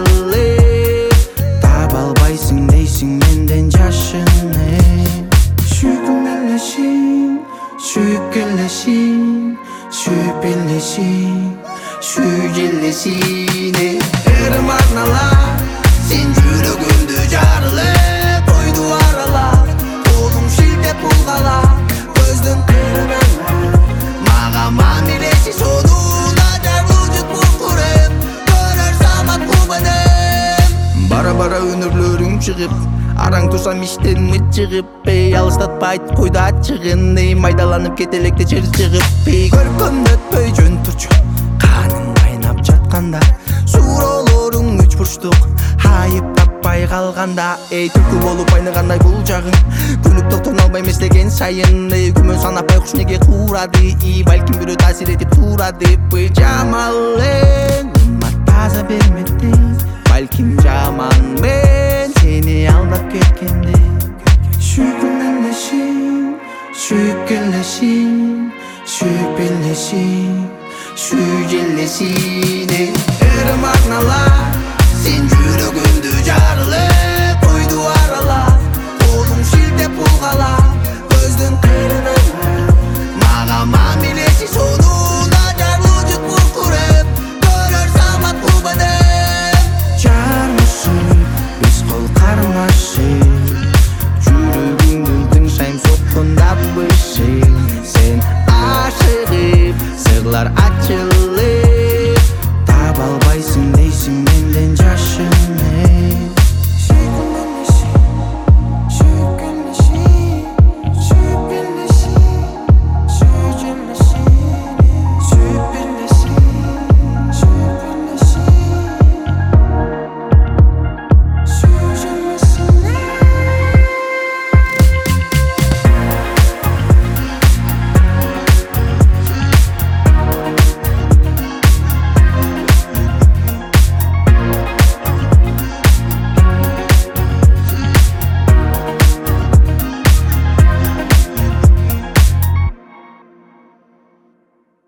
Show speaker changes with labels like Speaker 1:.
Speaker 1: эле таба албайсың дейсиң менден жашыны. Сүйгүм элесиң, сүйүп келесиң, сүйүп элесиң, сүйүп элесиң. Эрим арналар сен жүрөгүмдү жарылып койду аралап, колуң шилтеп булгалап, көздүн кырынан мага мамилеси сонуна жар вужут мукуреп көрөр самат кубанем. Бара-бара өнөрлөрүң чыгып, араң турсам иштен мычыгып, алыстатпайт койду ачыгын, майдаланып кетелекте жер чыгып, көркөмдө өтпөй жөн турчу каның кайнап жатканда, суроолоруң үч бурчтук айып таппай калганда, түлкү болуп айныгандай бул жагың, күнүп токтоно албайм эстеген сайын, күмөн санап байкуш неге курады, балким бирөө таасир этип турады, жамалың ымат таза бермекти, балким жаман мен сени алдап кеткенде. Сүйгүм элесиң, сүйүп келесиң, сүйүп элесиң, сүйүп элесиң. Эрим арналар сен жүрөгүмдү